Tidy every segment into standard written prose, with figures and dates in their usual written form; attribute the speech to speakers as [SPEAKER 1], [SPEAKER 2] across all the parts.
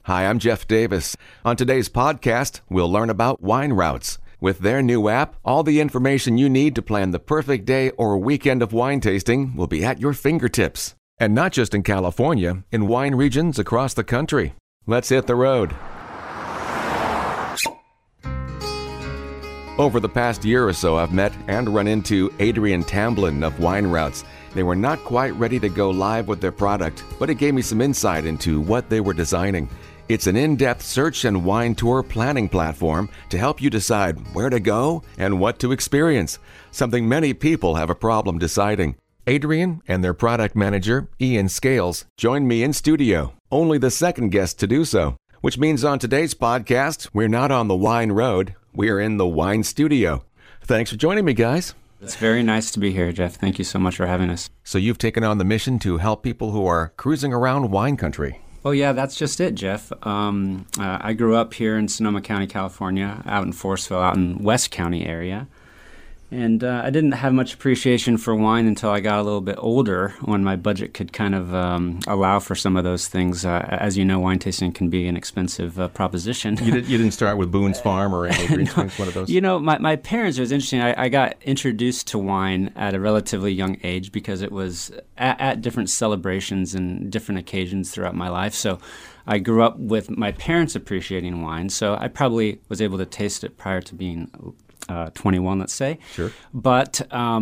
[SPEAKER 1] Hi, I'm Jeff Davis. On today's podcast, we'll learn about Wine Routes. With their new app, all the information you need to plan the perfect day or weekend of wine tasting will be at your fingertips. And not just in California, in wine regions across the country. Let's hit the road. Over the past year or so, I've met and run into Adrian Tamblyn of Wine Routes. They were not quite ready to go live with their product, but it gave me some insight into what they were designing. It's an in-depth search and wine tour planning platform to help you decide where to go and what to experience, something many people have a problem deciding. Adrian and their product manager, Ian Scales, joined me in studio, only the second guest to do so, which means on today's podcast, we're not on the wine road, we're in the wine studio. Thanks for joining me, guys.
[SPEAKER 2] It's very nice to be here, Jeff. Thank you so much for having us.
[SPEAKER 1] So you've taken on the mission to help people who are cruising around wine country.
[SPEAKER 2] Oh, yeah, that's just it, Jeff. I grew up here in Sonoma County, California, out in Forestville, out in West County area. And I didn't have much appreciation for wine until I got a little bit older, when my budget could kind of allow for some of those things. As you know, wine tasting can be an expensive proposition.
[SPEAKER 1] You didn't start with Boone's Farm or Green Springs, one of those?
[SPEAKER 2] You know, my parents, it was interesting. I got introduced to wine at a relatively young age because it was at different celebrations and different occasions throughout my life. So I grew up with my parents appreciating wine, so I probably was able to taste it prior to being 21, let's say.
[SPEAKER 1] Sure.
[SPEAKER 2] But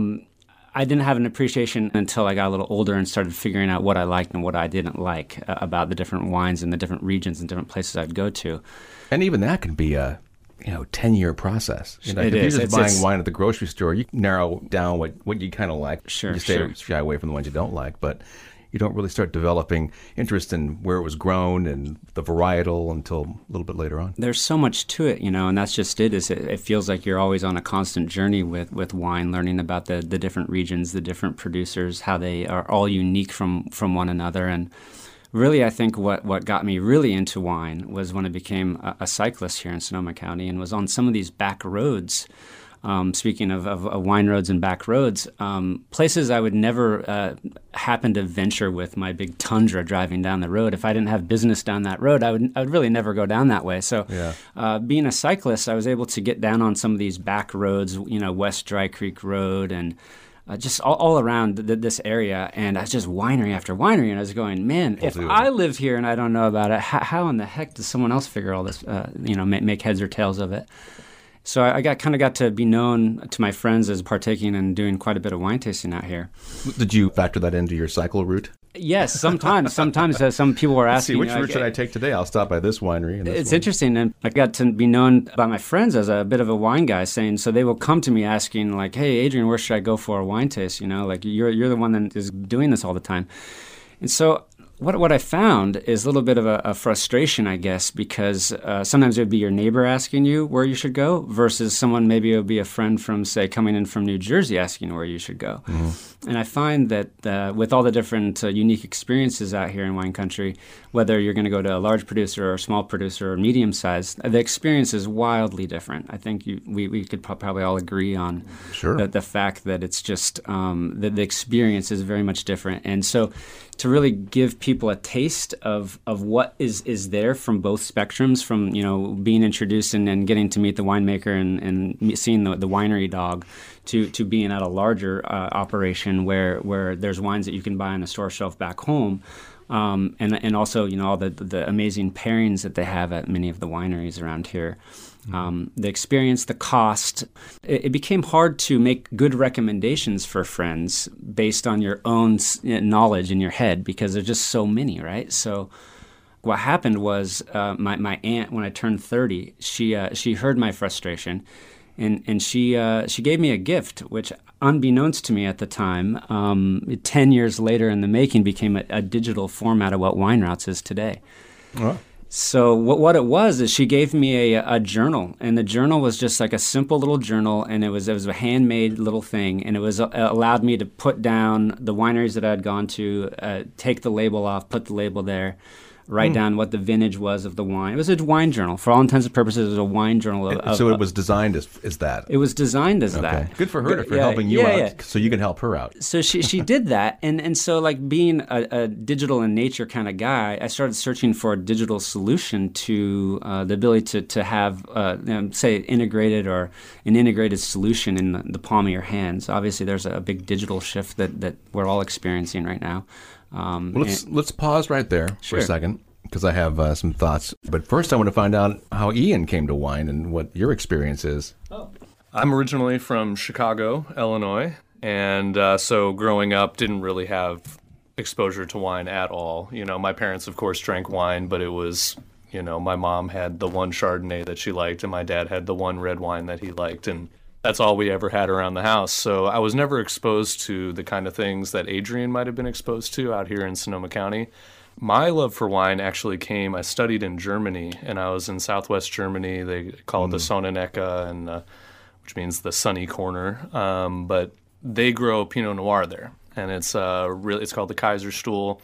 [SPEAKER 2] I didn't have an appreciation until I got a little older and started figuring out what I liked and what I didn't like about the different wines and the different regions and different places I'd go to.
[SPEAKER 1] And even that can be a 10-year process.
[SPEAKER 2] It
[SPEAKER 1] if
[SPEAKER 2] is.
[SPEAKER 1] You're just buying wine at the grocery store, you can narrow down what you kind of like.
[SPEAKER 2] Sure,
[SPEAKER 1] you shy away from the ones you don't like, but you don't really start developing interest in where it was grown and the varietal until a little bit later on.
[SPEAKER 2] There's so much to it, and that's just it. It feels like you're always on a constant journey with wine, learning about the different regions, the different producers, how they are all unique from one another. And really, I think what got me really into wine was when I became a cyclist here in Sonoma County and was on some of these back roads. Speaking of wine roads and back roads, places I would never happen to venture with my big Tundra driving down the road. If I didn't have business down that road, I would really never go down that way. So being a cyclist, I was able to get down on some of these back roads, West Dry Creek Road and just all around this area. And I was just winery after winery. And I was going, man, if I live here and I don't know about it, how in the heck does someone else figure all this, make heads or tails of it? So I got to be known to my friends as partaking and doing quite a bit of wine tasting out here.
[SPEAKER 1] Did you factor that into your cycle route?
[SPEAKER 2] Yes, sometimes. Some people were asking,
[SPEAKER 1] which route should I take today? I'll stop by this winery. And
[SPEAKER 2] it's interesting, and I got to be known by my friends as a bit of a wine guy, so they will come to me asking, like, "Hey, Adrian, where should I go for a wine taste? Like you're the one that is doing this all the time." And so what I found is a little bit of a frustration, I guess, because sometimes it would be your neighbor asking you where you should go versus someone, maybe it would be a friend from, say, coming in from New Jersey asking where you should go. Mm-hmm. And I find that with all the different unique experiences out here in wine country, whether you're going to go to a large producer or a small producer or medium size, the experience is wildly different. I think we could probably all agree on the fact that it's just the experience is very much different. And so to really give people a taste of what is there from both spectrums, from being introduced and getting to meet the winemaker and seeing the winery dog, to being at a larger operation where there's wines that you can buy on a store shelf back home, and also all the amazing pairings that they have at many of the wineries around here. The experience, the cost, it became hard to make good recommendations for friends based on your own knowledge in your head because there's just so many, right? So what happened was my aunt, when I turned 30, she heard my frustration, and she gave me a gift, which, unbeknownst to me at the time, 10 years later in the making, became a digital format of what Wine Routes is today. Oh. So what it was is she gave me a journal, and the journal was just like a simple little journal, and it was a handmade little thing, and it was allowed me to put down the wineries that I had gone to, take the label off, put the label there, write down what the vintage was of the wine. It was a wine journal. For all intents and purposes, it was a wine journal.
[SPEAKER 3] So it was designed as that.
[SPEAKER 2] It was designed as that.
[SPEAKER 3] Good for her for helping you out, so you can help her out.
[SPEAKER 2] So she did that, and so like being a digital in nature kind of guy, I started searching for a digital solution to the ability to have say integrated or an integrated solution in the palm of your hands. Obviously, there's a big digital shift that we're all experiencing right now.
[SPEAKER 3] Let's pause right there for a second, because I have some thoughts. But first, I want to find out how Ian came to wine and what your experience is.
[SPEAKER 4] I'm originally from Chicago, Illinois, and so growing up didn't really have exposure to wine at all. You know, my parents, of course, drank wine, but it was, you know, my mom had the one Chardonnay that she liked, and my dad had the one red wine that he liked, and that's all we ever had around the house. So I was never exposed to the kind of things that Adrian might have been exposed to out here in Sonoma County. My love for wine actually came, I studied in Germany, and I was in southwest Germany. They call it the Sonnenecke, and which means the sunny corner. But they grow Pinot Noir there, and it's called the Kaiserstuhl.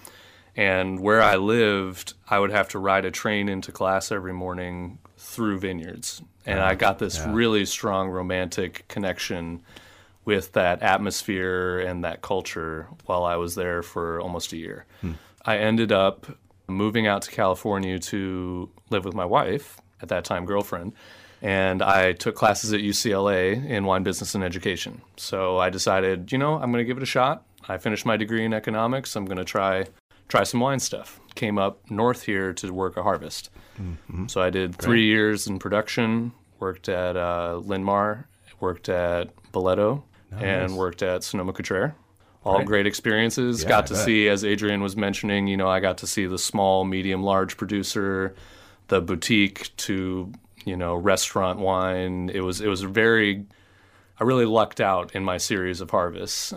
[SPEAKER 4] And where I lived, I would have to ride a train into class every morning through vineyards. And I got this really strong romantic connection with that atmosphere and that culture while I was there for almost a year. I ended up moving out to California to live with my wife, at that time girlfriend, and I took classes at UCLA in wine business and education. So I decided, you know, I'm going to give it a shot. I finished my degree in economics. I'm going to try some wine stuff. Came up north here to work a harvest. So I did 3 years in production, worked at Linmar, worked at Boleto, and worked at Sonoma-Cutrer. All great experiences. Got to see, as Adrian was mentioning, you know, I got to see the small, medium, large producer, the boutique to, you know, restaurant wine. It was very, I really lucked out in my series of harvests.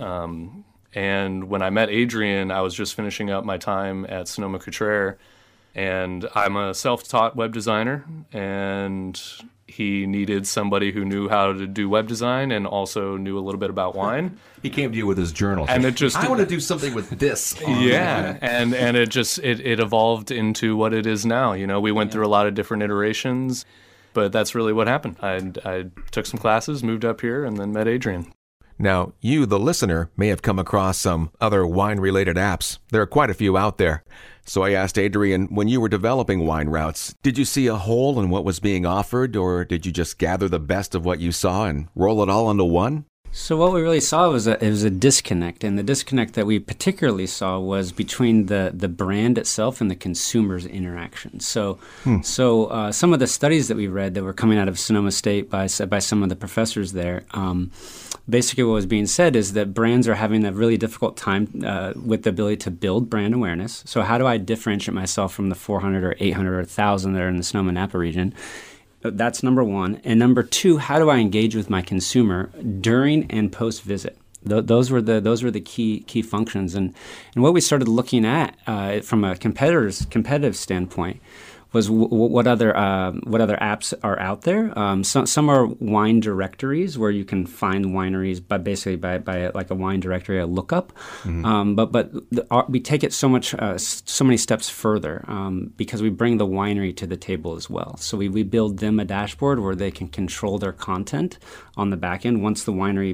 [SPEAKER 4] And when I met Adrian, I was just finishing up my time at Sonoma-Cutrer, and I'm a self-taught web designer, and he needed somebody who knew how to do web design and also knew a little bit about wine.
[SPEAKER 3] He came to you with his journal.
[SPEAKER 4] And it just,
[SPEAKER 3] I want to do something with this.
[SPEAKER 4] And it just, it evolved into what it is now. You know, we went through a lot of different iterations, but that's really what happened. I took some classes, moved up here, and then met Adrian.
[SPEAKER 1] Now, you, the listener, may have come across some other wine-related apps. There are quite a few out there. So I asked Adrian, when you were developing Wine Routes, did you see a hole in what was being offered, or did you just gather the best of what you saw and roll it all into one?
[SPEAKER 2] So what we really saw was it was a disconnect, and the disconnect that we particularly saw was between the brand itself and the consumer's interaction. So some of the studies that we read that were coming out of Sonoma State by some of the professors there, basically what was being said is that brands are having a really difficult time with the ability to build brand awareness. So how do I differentiate myself from the 400 or 800 or 1,000 that are in the Sonoma-Napa region? That's number one. And number two, how do I engage with my consumer during and post visit? Those were the key functions. And what we started looking at from a competitive standpoint was what other apps are out there. Some are wine directories where you can find wineries by like a wine directory, a lookup. But we take it so many steps further because we bring the winery to the table as well. So we build them a dashboard where they can control their content on the back end. Once the winery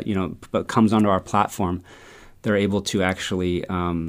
[SPEAKER 2] comes onto our platform, they're able to actually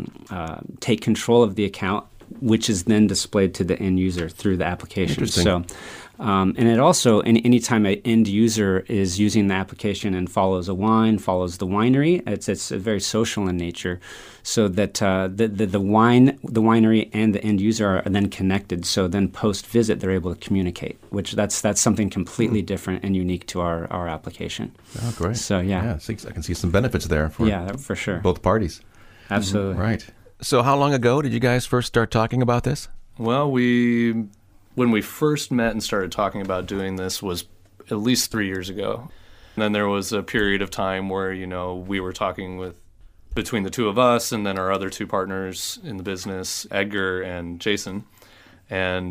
[SPEAKER 2] take control of the account, which is then displayed to the end user through the application. So, and it also, anytime an end user is using the application and follows a wine, follows the winery, it's very social in nature, so that the winery and the end user are then connected. So then post visit, they're able to communicate, which that's something completely different and unique to our application.
[SPEAKER 3] Oh, great!
[SPEAKER 2] So
[SPEAKER 3] I can see some benefits there
[SPEAKER 2] for sure,
[SPEAKER 3] both parties.
[SPEAKER 2] Absolutely.
[SPEAKER 3] Right.
[SPEAKER 1] So how long ago did you guys first start talking about this?
[SPEAKER 4] Well, when we first met and started talking about doing this was at least 3 years ago. And then there was a period of time where, you know, we were talking between the two of us and then our other two partners in the business, Edgar and Jason. And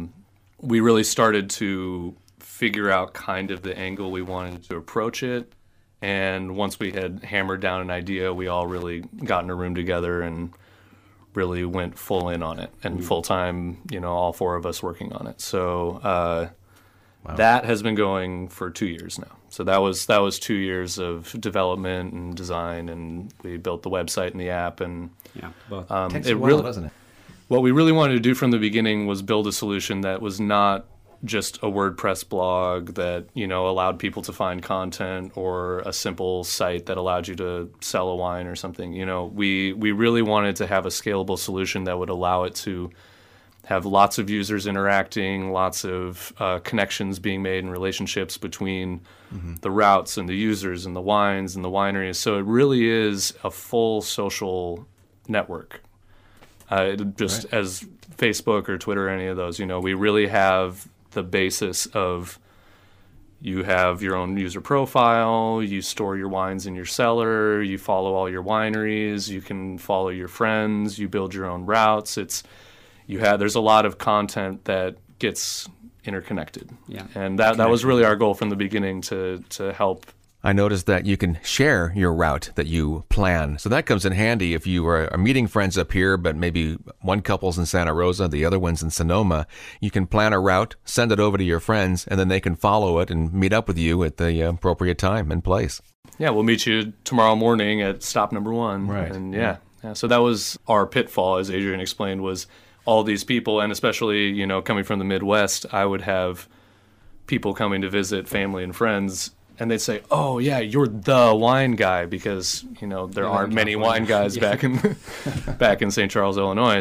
[SPEAKER 4] we really started to figure out kind of the angle we wanted to approach it. And once we had hammered down an idea, we all really got in a room together and really went full in on it and full time, all four of us working on it. So that has been going for 2 years now. So that was 2 years of development and design, and we built the website and the app. And
[SPEAKER 3] both. Takes a while, doesn't it?
[SPEAKER 4] What we really wanted to do from the beginning was build a solution that was not just a WordPress blog that, allowed people to find content, or a simple site that allowed you to sell a wine or something. We really wanted to have a scalable solution that would allow it to have lots of users interacting, lots of connections being made and relationships between the routes and the users and the wines and the wineries. So it really is a full social network. As Facebook or Twitter or any of those, we really have the basis of, you have your own user profile, you store your wines in your cellar, you follow all your wineries, you can follow your friends, you build your own routes. There's a lot of content that gets interconnected. Yeah. And that was really our goal from the beginning, to help.
[SPEAKER 1] I noticed that you can share your route that you plan. So that comes in handy if you are meeting friends up here, but maybe one couple's in Santa Rosa, the other one's in Sonoma. You can plan a route, send it over to your friends, and then they can follow it and meet up with you at the appropriate time and place.
[SPEAKER 4] Yeah, we'll meet you tomorrow morning at stop number 1.
[SPEAKER 3] Right.
[SPEAKER 4] And so that was our pitfall, as Adrian explained, was all these people, and especially, coming from the Midwest, I would have people coming to visit, family and friends, and they'd say, "Oh yeah, you're the wine guy," because there aren't many wine guys back in St. Charles, Illinois.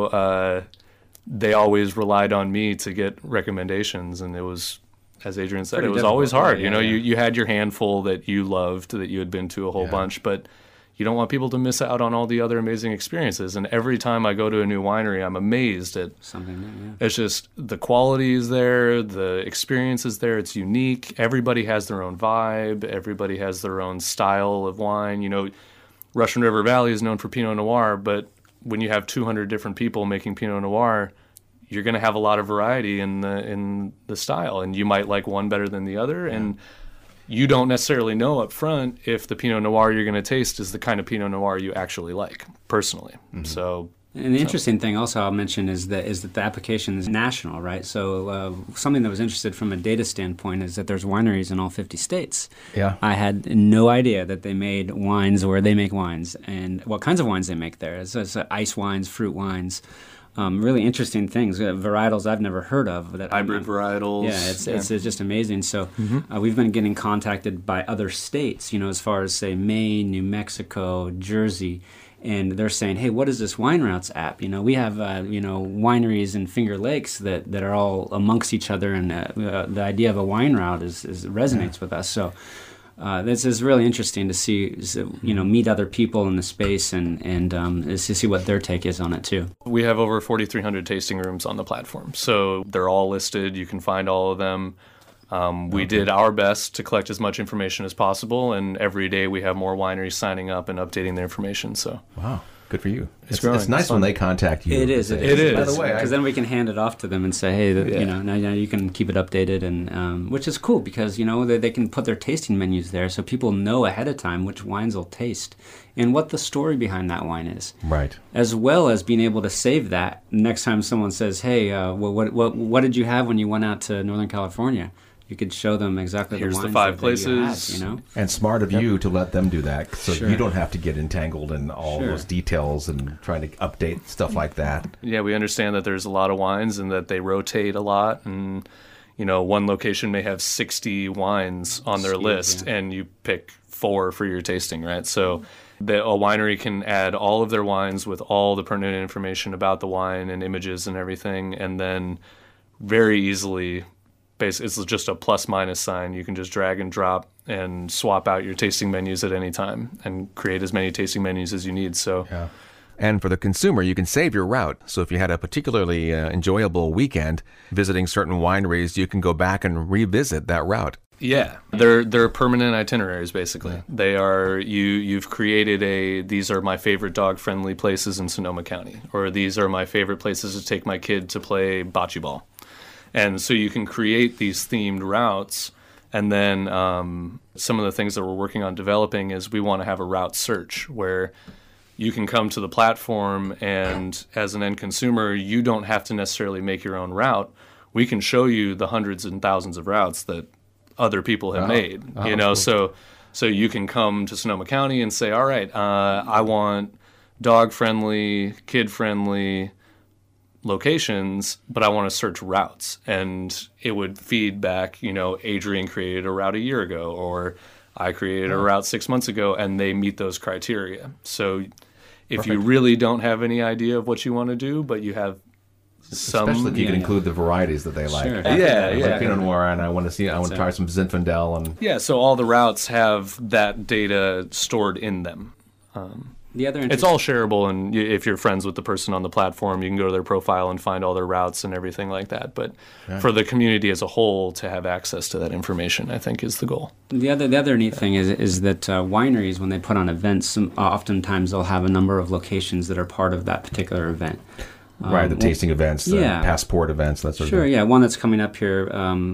[SPEAKER 4] So they always relied on me to get recommendations, and it was, as Adrian said, it was always hard. You had your handful that you loved, that you had been to a whole bunch, but you don't want people to miss out on all the other amazing experiences. And every time I go to a new winery, I'm amazed at something new. Yeah. It's just the quality is there, the experience is there, it's unique. Everybody has their own vibe, everybody has their own style of wine. Russian River Valley is known for Pinot Noir, but when you have 200 different people making Pinot Noir, you're going to have a lot of variety in the style, and you might like one better than the other. Yeah. And you don't necessarily know up front if the Pinot Noir you're going to taste is the kind of Pinot Noir you actually like, personally. Mm-hmm.
[SPEAKER 2] And the interesting thing also I'll mention is that the application is national, right? So something that was interesting from a data standpoint is that there's wineries in all 50 states.
[SPEAKER 3] Yeah.
[SPEAKER 2] I had no idea that they made wines, where they make wines, and what kinds of wines they make there. It's ice wines, fruit wines. Really interesting things, varietals I've never heard of.
[SPEAKER 4] Hybrid varietals.
[SPEAKER 2] Yeah, it's just amazing. So we've been getting contacted by other states, as far as, say, Maine, New Mexico, Jersey, and they're saying, hey, what is this Wine Routes app? We have, wineries in Finger Lakes that are all amongst each other, and the idea of a wine route resonates with us. So this is really interesting to see, meet other people in the space and to see what their take is on it too.
[SPEAKER 4] We have over 4,300 tasting rooms on the platform, so they're all listed. You can find all of them. We did our best to collect as much information as possible, and every day we have more wineries signing up and updating their information. So
[SPEAKER 3] wow. Good for you.
[SPEAKER 4] It's
[SPEAKER 3] nice when they contact you.
[SPEAKER 2] It is.
[SPEAKER 3] By the way,
[SPEAKER 2] because then we can hand it off to them and say, hey, now you can keep it updated, and which is cool because they can put their tasting menus there, so people know ahead of time which wines they'll taste and what the story behind that wine is.
[SPEAKER 3] Right.
[SPEAKER 2] As well as being able to save that next time someone says, hey, what did you have when you went out to Northern California? You could show them exactly
[SPEAKER 4] Here's
[SPEAKER 2] the wines
[SPEAKER 4] the 5
[SPEAKER 2] that
[SPEAKER 4] places.
[SPEAKER 2] you had,
[SPEAKER 3] And smart of you to let them do that, so you don't have to get entangled in all those details and trying to update stuff like that.
[SPEAKER 4] Yeah, we understand that there's a lot of wines and that they rotate a lot, and one location may have 60 wines on their list, and you pick 4 for your tasting, right? So a winery can add all of their wines with all the pertinent information about the wine and images and everything, and then very easily, it's just a plus minus sign. You can just drag and drop and swap out your tasting menus at any time and create as many tasting menus as you need.
[SPEAKER 1] And for the consumer, you can save your route. So if you had a particularly enjoyable weekend visiting certain wineries, you can go back and revisit that route.
[SPEAKER 4] Yeah, they're permanent itineraries, basically. Yeah. They are, you've created these are my favorite dog-friendly places in Sonoma County, or these are my favorite places to take my kid to play bocce ball. And so you can create these themed routes, and then some of the things that we're working on developing is we want to have a route search where you can come to the platform, and as an end consumer, you don't have to necessarily make your own route. We can show you the hundreds and thousands of routes that other people have made. Cool. So you can come to Sonoma County and say, all right, I want dog-friendly, kid-friendly locations, but I want to search routes. And it would feed back, Adrian created a route a year ago, or I created a route 6 months ago, and they meet those criteria. So if you really don't have any idea of what you want to do, but you have
[SPEAKER 3] especially if you can include the varieties that they like.
[SPEAKER 2] Sure.
[SPEAKER 3] Like Pinot Noir, and I want to try some Zinfandel. And
[SPEAKER 4] so all the routes have that data stored in them. It's all shareable, and if you're friends with the person on the platform, you can go to their profile and find all their routes and everything like that. But for the community as a whole to have access to that information, I think is the goal.
[SPEAKER 2] The other neat thing is that wineries, when they put on events, oftentimes they'll have a number of locations that are part of that particular event.
[SPEAKER 3] Right, the tasting events, the passport events, that sort of thing.
[SPEAKER 2] Sure, yeah. One that's coming up here,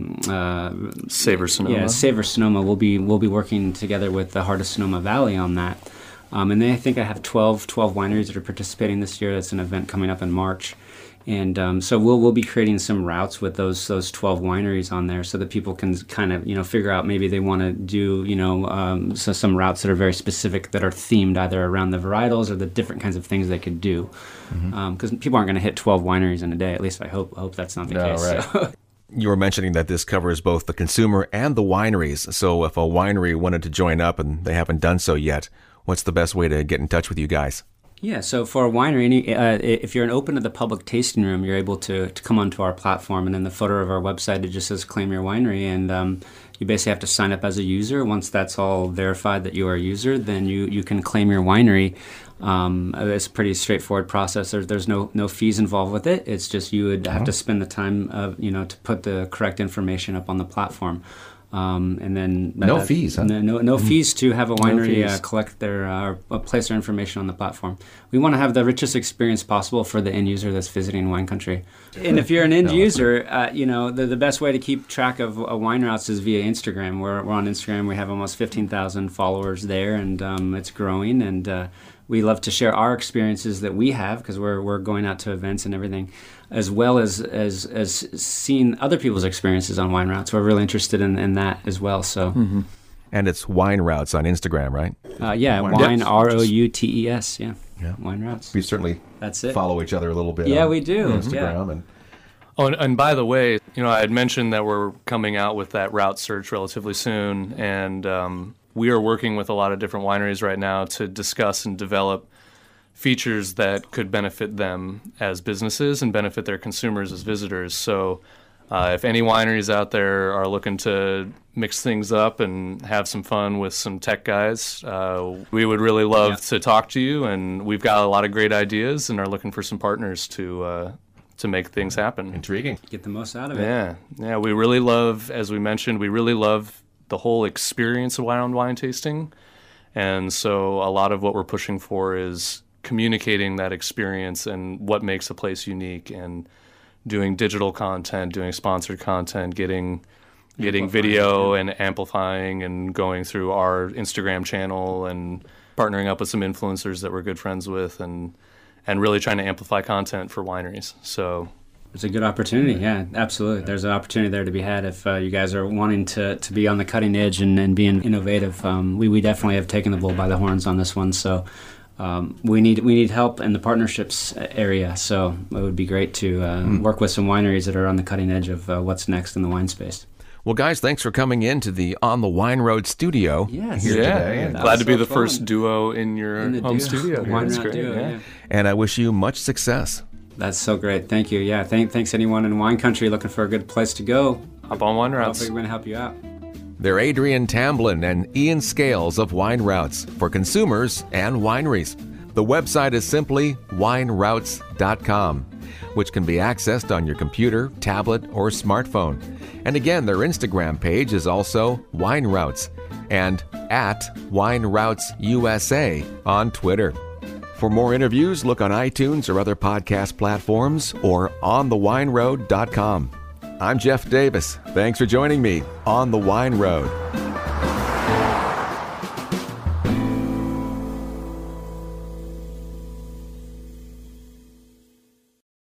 [SPEAKER 4] Savor Sonoma.
[SPEAKER 2] Yeah, Savor Sonoma. We'll be working together with the Heart of Sonoma Valley on that. And I think I have 12 wineries that are participating this year. That's an event coming up in March. And so we'll be creating some routes with those 12 wineries on there, so that people can kind of figure out maybe they want to do so some routes that are very specific, that are themed either around the varietals or the different kinds of things they could do. Because people aren't going to hit 12 wineries in a day. At least I hope that's not the case.
[SPEAKER 3] Right.
[SPEAKER 2] So.
[SPEAKER 1] You were mentioning that this covers both the consumer and the wineries. So if a winery wanted to join up and they haven't done so yet, what's the best way to get in touch with you guys?
[SPEAKER 2] Yeah, so for a winery, if you're open to the public tasting room, you're able to come onto our platform, and in the footer of our website, it just says Claim Your Winery, and you basically have to sign up as a user. Once that's all verified that you are a user, then you can claim your winery. It's a pretty straightforward process. There's no fees involved with it. It's just you would have to spend the time to put the correct information up on the platform. And then
[SPEAKER 3] no fees, huh?
[SPEAKER 2] No fees to have a winery collect their place their information on the platform. We want to have the richest experience possible for the end user that's visiting wine country. And if you're an end user, the best way to keep track of wine routes is via Instagram. We're on Instagram. We have almost 15,000 followers there, and it's growing. And we love to share our experiences that we have, because we're going out to events and everything, as well as seeing other people's experiences on wine routes. We're really interested in that as well. So,
[SPEAKER 1] And it's Wine Routes on Instagram, right?
[SPEAKER 2] Wine ROUTES. Yeah, Wine Routes.
[SPEAKER 3] We certainly follow each other a little bit.
[SPEAKER 2] Yeah, we do.
[SPEAKER 3] Instagram
[SPEAKER 4] and by the way, I had mentioned that we're coming out with that route search relatively soon, and we are working with a lot of different wineries right now to discuss and develop features that could benefit them as businesses and benefit their consumers as visitors. So if any wineries out there are looking to mix things up and have some fun with some tech guys, we would really love to talk to you. And we've got a lot of great ideas and are looking for some partners to make things happen.
[SPEAKER 3] Intriguing.
[SPEAKER 2] Get the most out of it.
[SPEAKER 4] Yeah. We really love, as we mentioned, the whole experience of wine tasting. And so a lot of what we're pushing for is communicating that experience and what makes a place unique, and doing digital content, doing sponsored content, getting video and amplifying, and going through our Instagram channel and partnering up with some influencers that we're good friends with, and really trying to amplify content for wineries. So
[SPEAKER 2] it's a good opportunity. Yeah, absolutely. There's an opportunity there to be had if you guys are wanting to be on the cutting edge and being innovative. We definitely have taken the bull by the horns on this one. So we need help in the partnerships area. So it would be great to work with some wineries that are on the cutting edge of what's next in the wine space.
[SPEAKER 1] Well, guys, thanks for coming in to the On the Wine Road studio here today.
[SPEAKER 4] Glad to be the first duo in your home studio.
[SPEAKER 2] Wine Route duo, yeah.
[SPEAKER 1] And I wish you much success.
[SPEAKER 2] That's so great. Thank you. Yeah, thanks anyone in wine country looking for a good place to go.
[SPEAKER 4] Hop on Wine Routes.
[SPEAKER 2] Hopefully we're going to help you out.
[SPEAKER 1] They're Adrian Tamblyn and Ian Scales of Wine Routes for consumers and wineries. The website is simply wineroutes.com, which can be accessed on your computer, tablet, or smartphone. And again, their Instagram page is also Wine Routes, and @WineRoutesUSA on Twitter. For more interviews, look on iTunes or other podcast platforms or onthewineroad.com. I'm Jeff Davis. Thanks for joining me on The Wine Road.